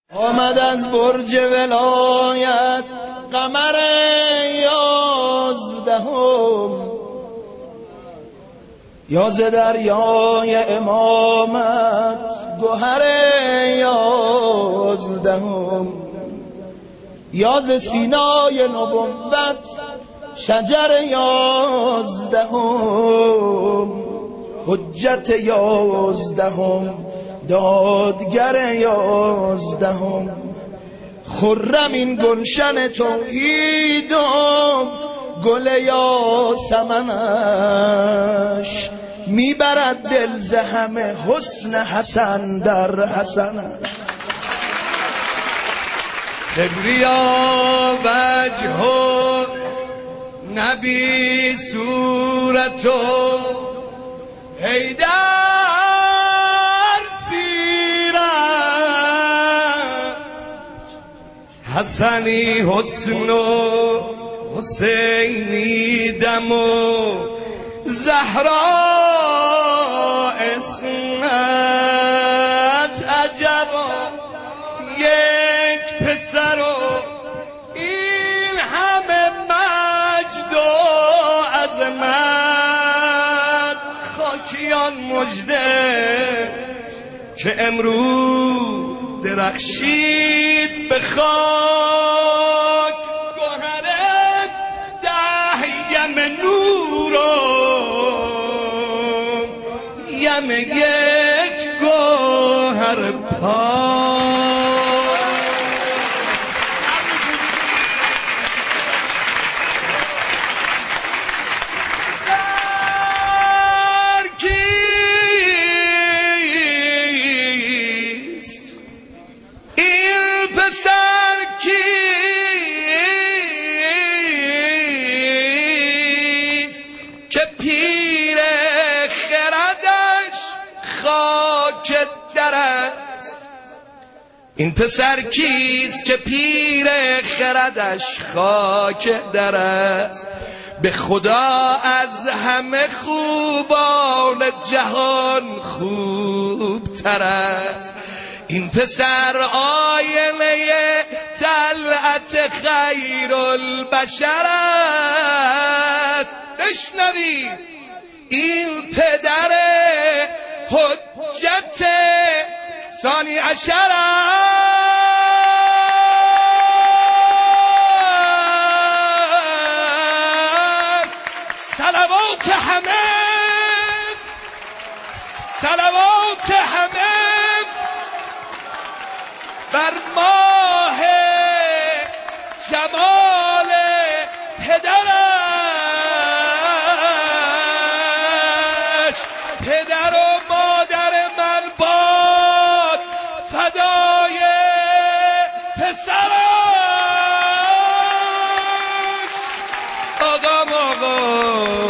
آمد از برج ولایت قمر 11، یا ز دریای امامت گهر 11، یا ز سینای نبوت شجر 11، حجت 11، دادگر 11، خرم این گلشن توحید و گل یاسمنش، میبرد دل ز همه حسن حسن در حسنش. کبریا وجه و نبی صورت و حیدر سیرت، حسنی حسن و حسینی دم و زهرا اسمت، عجبا یک پسر و این همه مجد و عظمت. خاکیان مژده که امروز درخشید به خاک، گوهر 10 یم نور و یم یک گوهر پاک. که پیر خردش خاک در است، این پسر کیست که پیر خردش خاک در است؟ به خدا از همه خوبان جهان خوب تر است. این پسر آینه طلعت خیر البشر است. بشنوید این پدر حجت ثانی عشر است. صلوات همه، صلوات همه بر ماه جمال پدرش. پدر و مادر من باد فدای پسرش. آقا